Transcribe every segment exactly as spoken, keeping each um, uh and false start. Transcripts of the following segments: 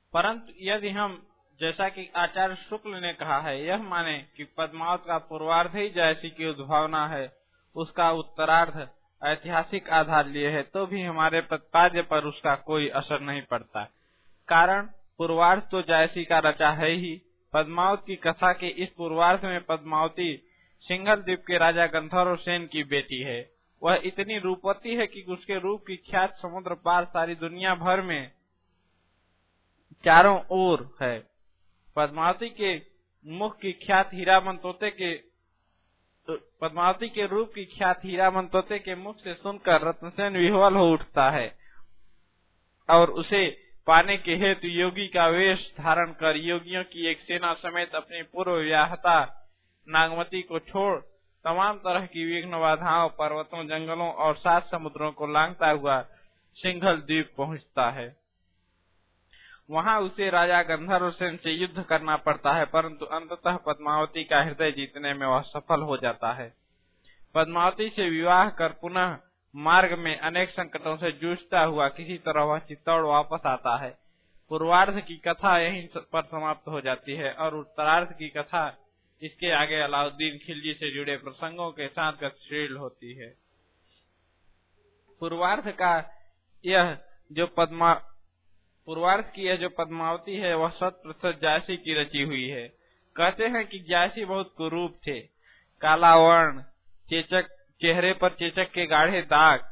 परंतु यदि हम, जैसा कि आचार्य शुक्ल ने कहा है, यह माने कि पद्मावत का पूर्वार्ध ही जयसी की उद्भावना है, उसका उत्तरार्ध ऐतिहासिक आधार लिए है, तो भी हमारे प्रतिपाद्य पर उसका कोई असर नहीं पड़ता। कारण पूर्वार्ध तो जयसी का रचा है ही। पद्मावत की कथा के इस पूर्वार्ध में पद्मावती सिंघल द्वीप के राजा गंधर्व सेन की बेटी है। वह इतनी रूपवती है कि उसके रूप की ख्यात समुद्र पार सारी दुनिया भर में चारों ओर है। पद्मावती के मुख की ख्यात हीरामन तोते के पद्मावती के रूप की ख्यात हीरामन तोते के मुख से सुनकर रत्नसेन विह्वल हो उठता है और उसे पाने के हेतु योगी का वेश धारण कर योगियों की एक सेना समेत अपनी पूर्व विवाहता नागमती को छोड़ तमाम तरह की विघ्न बाधाओं, पर्वतों, जंगलों और सात समुद्रों को लांघता हुआ सिंघल द्वीप पहुंचता है। वहां उसे राजा गंधर्व सेन से युद्ध करना पड़ता है, परंतु अंततः पद्मावती का हृदय जीतने में वह सफल हो जाता है। पद्मावती से विवाह कर पुनः मार्ग में अनेक संकटों से जूझता हुआ किसी तरह वह चित्तौड़ वापस आता है। पूर्वार्ध की कथा यहीं पर समाप्त हो जाती है और उत्तरार्ध की कथा इसके आगे अलाउद्दीन खिलजी से जुड़े प्रसंगों के साथ गतिशील होती है। पूर्वार्ध का यह जो पद्मा पूर्वार्ध की यह जो पद्मावती है वह शत प्रतिशत जयसी की रची हुई है। कहते हैं कि जयसी बहुत कुरूप थे, काला वर्ण, चेचक, चेहरे पर चेचक के गाढ़े दाग,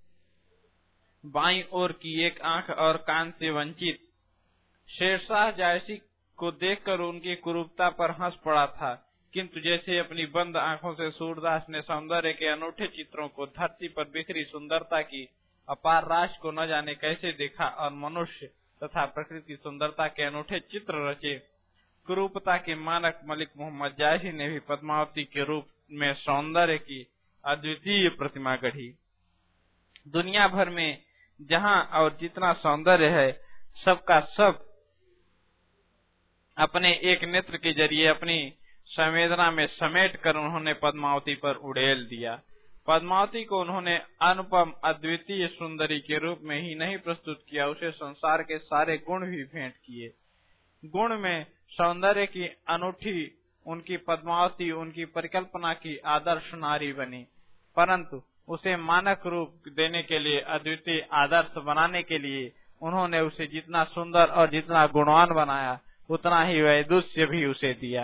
बाईं ओर की एक आंख और कान से वंचित। शेरशाह जयसी को देखकर उनकी कुरूपता पर हंस पड़ा था, किंतु जैसे अपनी बंद आंखों से सूरदास ने सौंदर्य के अनूठे चित्रों को धरती पर बिखरी सुंदरता की अपार राशि को न जाने कैसे देखा और मनुष्य तथा प्रकृति की सुंदरता के अनूठे चित्र रचे, कुरूपता के मानक मलिक मोहम्मद जयसी ने भी पद्मावती के रूप में सौंदर्य की अद्वितीय प्रतिमा गढ़ी। दुनिया भर में जहां और जितना सौंदर्य है, सबका सब अपने एक नेत्र के जरिए अपनी संवेदना में समेट कर उन्होंने पद्मावती पर उड़ेल दिया। पद्मावती को उन्होंने अनुपम अद्वितीय सुंदरी के रूप में ही नहीं प्रस्तुत किया, उसे संसार के सारे गुण भी भेंट किए। गुण में सौंदर्य की अनूठी उनकी पद्मावती उनकी परिकल्पना की आदर्श नारी बनी, परंतु उसे मानक रूप देने के लिए, अद्वितीय आदर्श बनाने के लिए उन्होंने उसे जितना सुंदर और जितना गुणवान बनाया, उतना ही वैदुष्य भी उसे दिया।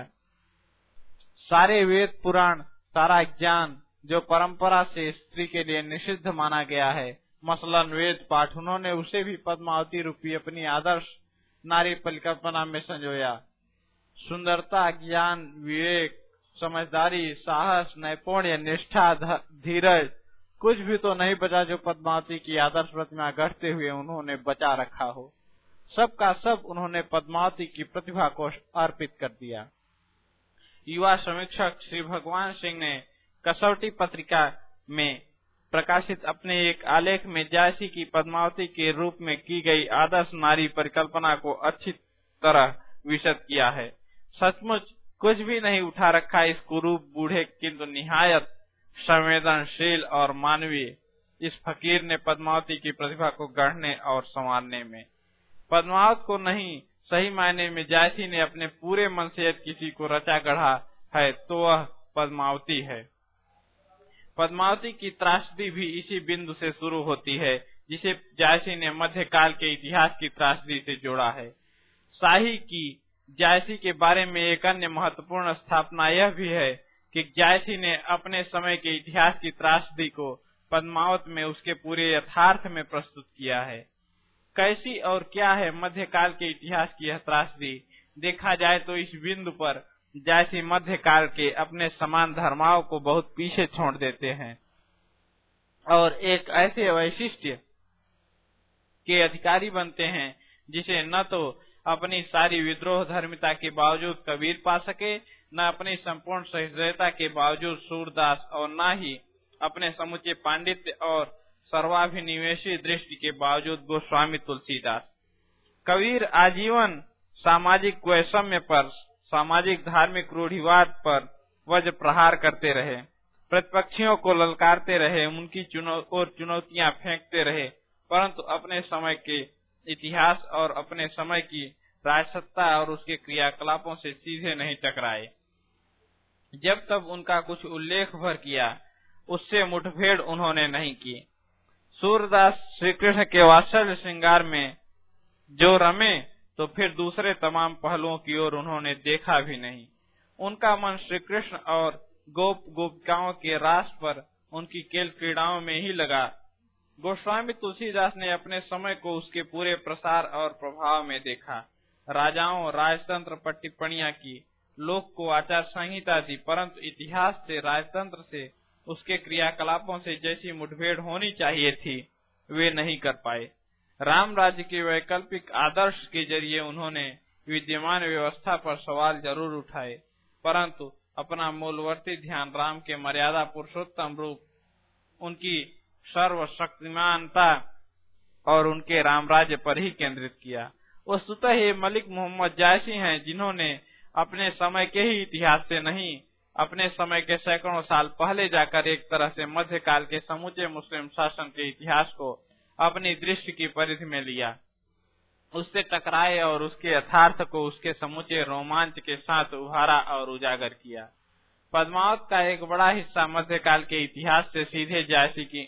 सारे वेद पुराण, सारा ज्ञान जो परंपरा से स्त्री के लिए निषिद्ध माना गया है, मसलन वेद पाठ, उन्होंने उसे भी पद्मावती रूपी अपनी आदर्श नारी परिकल्पना में संजोया। सुंदरता, ज्ञान, विवेक, समझदारी, साहस, नैपुण्य, निष्ठा, धीरज, कुछ भी तो नहीं बचा जो पद्मावती की आदर्श प्रतिमा गढ़ते हुए उन्होंने बचा रखा हो। सबका सब उन्होंने पद्मावती की प्रतिभा को अर्पित कर दिया। युवा समीक्षक श्री भगवान सिंह ने कसौटी पत्रिका में प्रकाशित अपने एक आलेख में जयसी की पद्मावती के रूप में की गई आदर्श नारी परिकल्पना को अच्छी तरह विशद किया है। सचमुच कुछ भी नहीं उठा रखा इस कुरूप, बूढ़े किंतु निहायत संवेदनशील और मानवीय इस फकीर ने पद्मावती की प्रतिभा को गढ़ने और संवारने में। पद्मावत को नहीं, सही मायने में जयसी ने अपने पूरे मन से यदि किसी को रचा गढ़ा है तो वह पद्मावती है। पद्मावती की त्रासदी भी इसी बिंदु से शुरू होती है जिसे जयसी ने मध्यकाल के इतिहास की त्रासदी से जोड़ा है। शाही की जयसी के बारे में एक अन्य महत्वपूर्ण स्थापना यह भी है कि जयसी ने अपने समय के इतिहास की त्रासदी को पद्मावत में उसके पूरे यथार्थ में प्रस्तुत किया है। कैसी और क्या है मध्यकाल के इतिहास की यह त्रासदी? देखा जाए तो इस बिंदु पर जयसी मध्यकाल के अपने समान धर्माओं को बहुत पीछे छोड़ देते हैं और एक ऐसे वैशिष्ट्य के अधिकारी बनते हैं जिसे न तो अपनी सारी विद्रोह धर्मिता के बावजूद कबीर पा सके, न अपनी संपूर्ण सहृदयता के बावजूद सूरदास, और न ही अपने समुचे पांडित्य और सर्वाभिनिवेशी दृष्टि के बावजूद गोस्वामी तुलसीदास। कबीर आजीवन सामाजिक वैषम्य पर, सामाजिक धार्मिक रूढ़िवाद पर वज्र प्रहार करते रहे, प्रतिपक्षियों को ललकारते रहे, उनकी चुनौ और चुनौतियां फेंकते रहे, परंतु अपने समय के इतिहास और अपने समय की राजसत्ता और उसके क्रियाकलापों से सीधे नहीं टकराए। जब तब उनका कुछ उल्लेख भर किया, उससे मुठभेड़ उन्होंने नहीं की। सूरदास श्री कृष्ण के वात्सल्य श्रृंगार में जो रमे, तो फिर दूसरे तमाम पहलुओं की ओर उन्होंने देखा भी नहीं। उनका मन श्री कृष्ण और गोप गोपिकाओं के रास पर, उनकी खेल क्रीड़ाओं में ही लगा। गोस्वामी तुलसीदास ने अपने समय को उसके पूरे प्रसार और प्रभाव में देखा। राजाओं, राजतंत्र पर टिप्पणियां की, लोक को आचार संहिता दी, परंतु इतिहास से, राजतंत्र से, उसके क्रियाकलापों से जैसी मुठभेड़ होनी चाहिए थी, वे नहीं कर पाए। राम राज्य के वैकल्पिक आदर्श के जरिए उन्होंने विद्यमान व्यवस्था पर सवाल जरूर उठाए, परंतु अपना मूलवर्ती ध्यान राम के मर्यादा पुरुषोत्तम रूप, उनकी सर्वशक्तिमानता और उनके रामराज्य पर ही केंद्रित किया। वस्तुतः ये मलिक मोहम्मद जायसी हैं, जिन्होंने अपने समय के ही इतिहास से नहीं, अपने समय के सैकड़ों साल पहले जाकर एक तरह से मध्यकाल के समूचे मुस्लिम शासन के इतिहास को अपनी दृष्टि की परिधि में लिया, उससे टकराए और उसके यथार्थ को उसके समूचे रोमांच के साथ उभारा और उजागर किया। पद्मावत का एक बड़ा हिस्सा मध्यकाल के इतिहास से सीधे जायसी की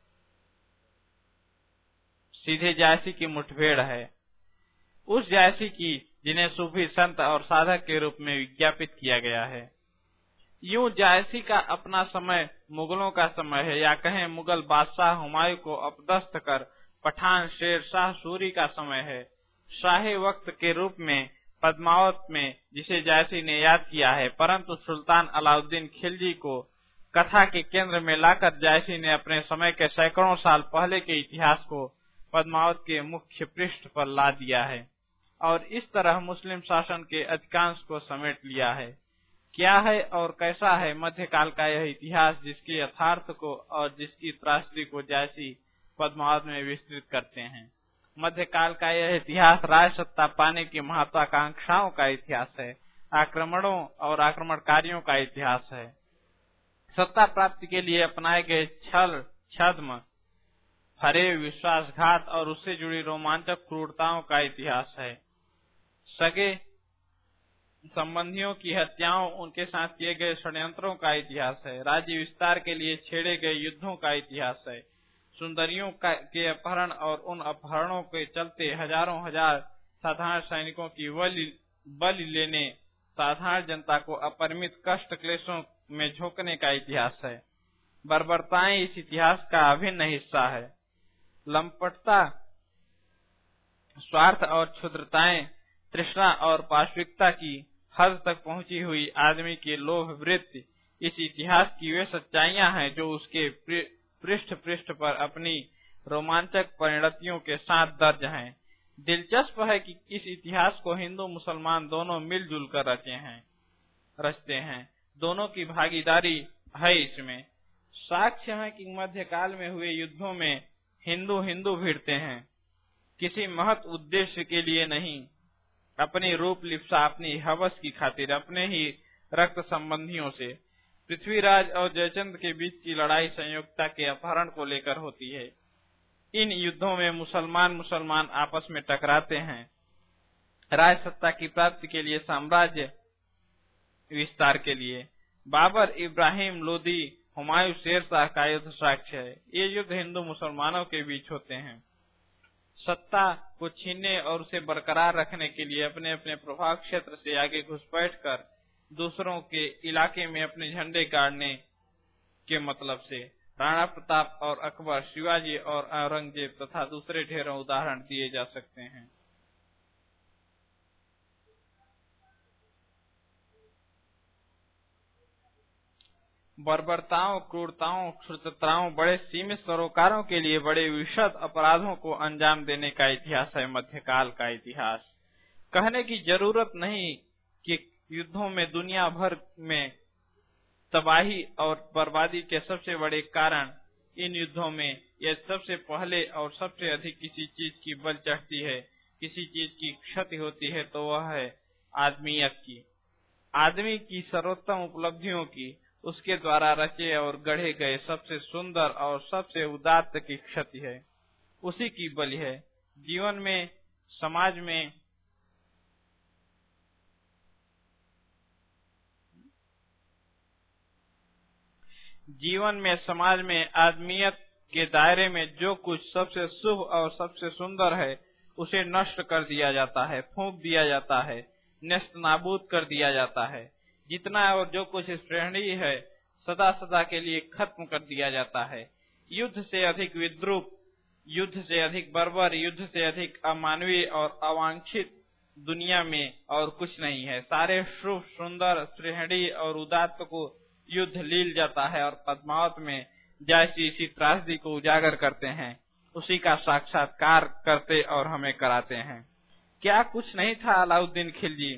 सीधे जायसी की मुठभेड़ है, उस जायसी की जिन्हें सूफी संत और साधक के रूप में विज्ञापित किया गया है। यूं जायसी का अपना समय मुगलों का समय है, या कहें मुगल बादशाह हुमायूं को अपदस्थ कर पठान शेर शाह सूरी का समय है। शाही वक्त के रूप में पद्मावत में जिसे जायसी ने याद किया है, परंतु सुल्तान अलाउद्दीन खिलजी को कथा के केंद्र में लाकर जायसी ने अपने समय के सैकड़ों साल पहले के इतिहास को पद्मावत के मुख्य पृष्ठ पर ला दिया है और इस तरह मुस्लिम शासन के अधिकांश को समेट लिया है। क्या है और कैसा है मध्यकाल का यह इतिहास, जिसके यथार्थ को और जिसकी त्रासदी को जायसी पद्मावत में विस्तृत करते हैं। मध्यकाल का यह इतिहास राज सत्ता पाने की महत्वाकांक्षाओं का इतिहास है, आक्रमणों और आक्रमणकारियों का इतिहास है, सत्ता प्राप्ति के लिए अपनाए गए छल, छद्म, फरेब, विश्वासघात और उससे जुड़ी रोमांचक क्रूरताओं का इतिहास है, सगे संबंधियों की हत्याओं, उनके साथ किए गए षड्यंत्रों का इतिहास है, राज्य विस्तार के लिए छेड़े गए युद्धों का इतिहास है, सुंदरियों के अपहरण और उन अपहरणों के चलते हजारों हजार साधारण सैनिकों की बलि लेने, साधारण जनता को अपरिमित कष्ट क्लेशों में झोंकने का इतिहास है। बर्बरताएं इस इतिहास का अभिन्न हिस्सा है। लंपटता, स्वार्थ और क्षुद्रताएं, तृष्णा और पाशविकता की हद तक पहुंची हुई आदमी की लोभ वृत्ति इस इतिहास की वे सच्चाइयां हैं जो उसके पृष्ठ पृष्ठ पर अपनी रोमांचक परिणतियों के साथ दर्ज हैं। दिलचस्प है कि इस इतिहास को हिंदू मुसलमान दोनों मिलजुल कर रचे हैं रचते हैं दोनों की भागीदारी है इसमें। साक्ष्य है कि मध्यकाल में हुए युद्धों में हिंदू हिंदू भिड़ते हैं, किसी महत उद्देश्य के लिए नहीं, अपनी रूप लिप्सा, अपनी हवस की खातिर, अपने ही रक्त संबंधियों से। पृथ्वीराज और जयचंद के बीच की लड़ाई संयोक्ता के अपहरण को लेकर होती है। इन युद्धों में मुसलमान मुसलमान आपस में टकराते हैं, राज सत्ता की प्राप्ति के लिए, साम्राज्य विस्तार के लिए। बाबर, इब्राहिम लोदी, हुमायूं, शेरशाह का युद्ध साक्ष्य है। ये युद्ध हिंदू मुसलमानों के बीच होते हैं। सत्ता को छीनने और उसे बरकरार रखने के लिए अपने अपने प्रभाव क्षेत्र से आगे घुसपैठ कर दूसरों के इलाके में अपने झंडे गाड़ने के मतलब से राणा प्रताप और अकबर, शिवाजी और औरंगजेब तथा दूसरे ढेरों उदाहरण दिए जा सकते हैं। बर्बरताओं, क्रूरताओं, क्षुद्रताओं, बड़े सीमित सरोकारों के लिए बड़े विशद अपराधों को अंजाम देने का इतिहास है मध्यकाल का इतिहास। कहने की जरूरत नहीं कि युद्धों में दुनिया भर में तबाही और बर्बादी के सबसे बड़े कारण इन युद्धों में यह सबसे पहले और सबसे अधिक किसी चीज की बल चढ़ती है, किसी चीज की क्षति होती है, तो वह है आदमियत की, आदमी की सर्वोत्तम उपलब्धियों की, उसके द्वारा रचे और गढ़े गए सबसे सुंदर और सबसे उदात्त की क्षति है, उसी की बलि है। जीवन में, समाज में जीवन में, समाज में, आदमियत के दायरे में जो कुछ सबसे शुभ और सबसे सुंदर है उसे नष्ट कर दिया जाता है, फूंक दिया जाता है, नष्ट नाबूद कर दिया जाता है। जितना और जो कुछ श्रेणी है सदा सदा के लिए खत्म कर दिया जाता है। युद्ध से अधिक विद्रूप, युद्ध से अधिक बर्बर, युद्ध से अधिक अमानवीय और अवांछित दुनिया में और कुछ नहीं है। सारे शुभ, सुंदर, श्रेणी और उदात्त को युद्ध लील जाता है और पद्मावत में जैसी इसी त्रासदी को उजागर करते हैं, उसी का साक्षात्कार करते और हमें कराते हैं। क्या कुछ नहीं था अलाउद्दीन खिलजी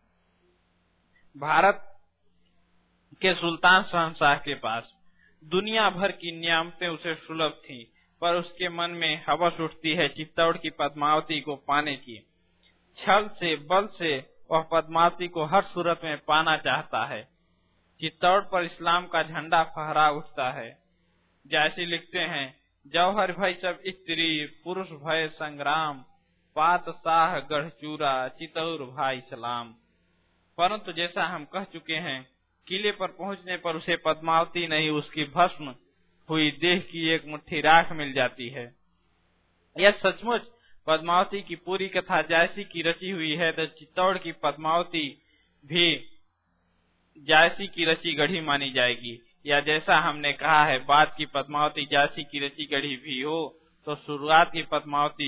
भारत के सुल्तान शहंशाह के पास। दुनिया भर की नियामतें उसे सुलभ थी, पर उसके मन में हवस उठती है चित्तौड़ की पद्मावती को पाने की। छल से, बल से वह पद्मावती को हर सूरत में पाना चाहता है। चित्तौड़ पर इस्लाम का झंडा फहरा उठता है। जैसे लिखते हैं, जौहर भय सब स्त्री, पुरुष भय संग्राम, पात शाह गढ़चूरा, चित्तौड़ भाई सलाम। परंतु जैसा हम कह चुके हैं, किले पर पहुंचने पर उसे पद्मावती नहीं, उसकी भस्म हुई देह की एक मुट्ठी राख मिल जाती है। यह सचमुच पद्मावती की पूरी कथा जैसी की रची हुई है, तो चित्तौड़ की पद्मावती भी जैसी की रची गढ़ी मानी जाएगी। या जैसा हमने कहा है, बाद की पद्मावती जैसी की रची गढ़ी भी हो, तो शुरुआत की पद्मावती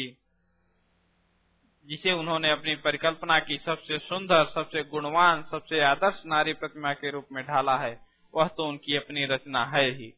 जिसे उन्होंने अपनी परिकल्पना की सबसे सुंदर, सबसे गुणवान, सबसे आदर्श नारी प्रतिमा के रूप में ढाला है, वह तो उनकी अपनी रचना है ही।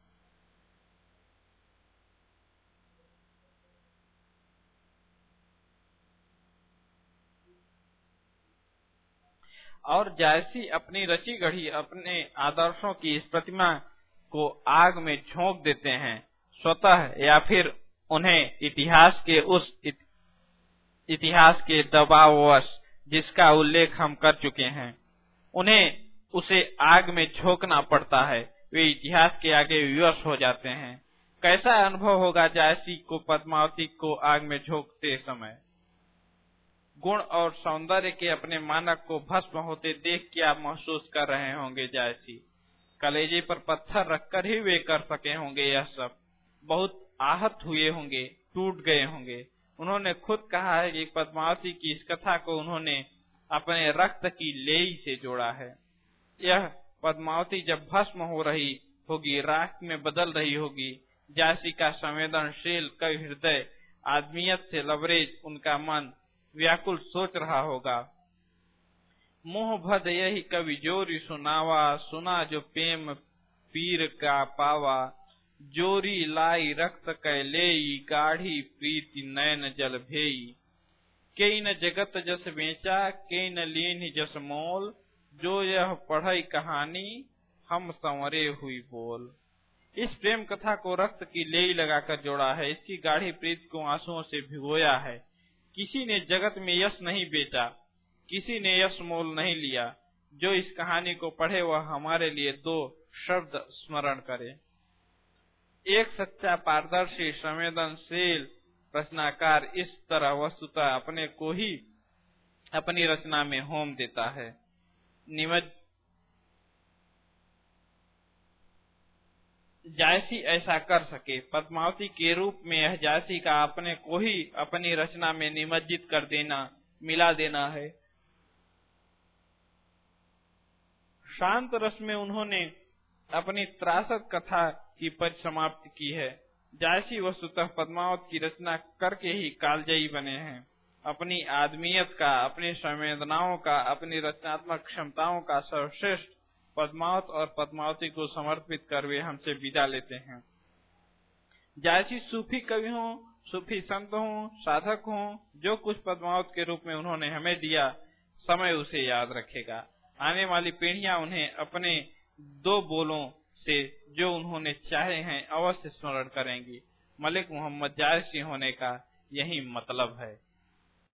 और जैसी अपनी रची गढ़ी अपने आदर्शों की इस प्रतिमा को आग में झोंक देते हैं, स्वतः या फिर उन्हें इतिहास के उस इत, इतिहास के दबाववश जिसका उल्लेख हम कर चुके हैं, उन्हें उसे आग में झोंकना पड़ता है। वे इतिहास के आगे विवश हो जाते हैं। कैसा अनुभव होगा जैसी को पद्मावती को आग में झोंकते समय। गुण और सौंदर्य के अपने मानक को भस्म होते देख के आप महसूस कर रहे होंगे। जैसी कलेजे पर पत्थर रखकर ही वे कर सके होंगे यह सब। बहुत आहत हुए होंगे, टूट गए होंगे। उन्होंने खुद कहा है कि पद्मावती की इस कथा को उन्होंने अपने रक्त की लेई से जोड़ा है। यह पद्मावती जब भस्म हो रही होगी, राख में बदल रही होगी, जैसी का संवेदनशील कवि हृदय, आदमियत से लबरेज उनका मन व्याकुल सोच रहा होगा। मोह भद यही कवि जोरी सुनावा, सुना जो प्रेम पीर का पावा, जोरी लाई रक्त कैलेई, गाढ़ी प्रीति नयन जल भेई। कई न जगत जस बेचा, कई न लीन जस मोल, जो यह पढ़ई कहानी हम संवरे हुई बोल। इस प्रेम कथा को रक्त की लेई लगाकर जोड़ा है। इसकी गाढ़ी प्रीत को आंसुओं से भिगोया है। किसी ने जगत में यश नहीं बेचा, किसी ने यश मोल नहीं लिया। जो इस कहानी को पढ़े वह हमारे लिए दो शब्द स्मरण करे। एक सच्चा, पारदर्शी, संवेदनशील रचनाकार इस तरह वस्तुतः अपने को ही अपनी रचना में होम देता है। निमज जैसी ऐसा कर सके। पद्मावती के रूप में यह जैसी का अपने को ही अपनी रचना में निमज्जित कर देना, मिला देना है। शांत रस में उन्होंने अपनी त्रासद कथा की परिसमाप्ति की है। जैसी वस्तुतः पद्मावत की रचना करके ही कालजयी बने हैं। अपनी आदमियत का, अपनी संवेदनाओं का, अपनी रचनात्मक क्षमताओं का सर्वश्रेष्ठ पद्मावत और पद्मावती को समर्पित कर वे हमसे विदा लेते हैं। जैसी सूफी कवि हों, सूफी संत हों, साधक हों, जो कुछ पद्मावत के रूप में उन्होंने हमें दिया, समय उसे याद रखेगा। आने वाली पीढ़ियां उन्हें अपने दो बोलों से जो उन्होंने चाहे हैं अवश्य स्मरण करेंगी। मलिक मोहम्मद जायसी होने का यही मतलब है।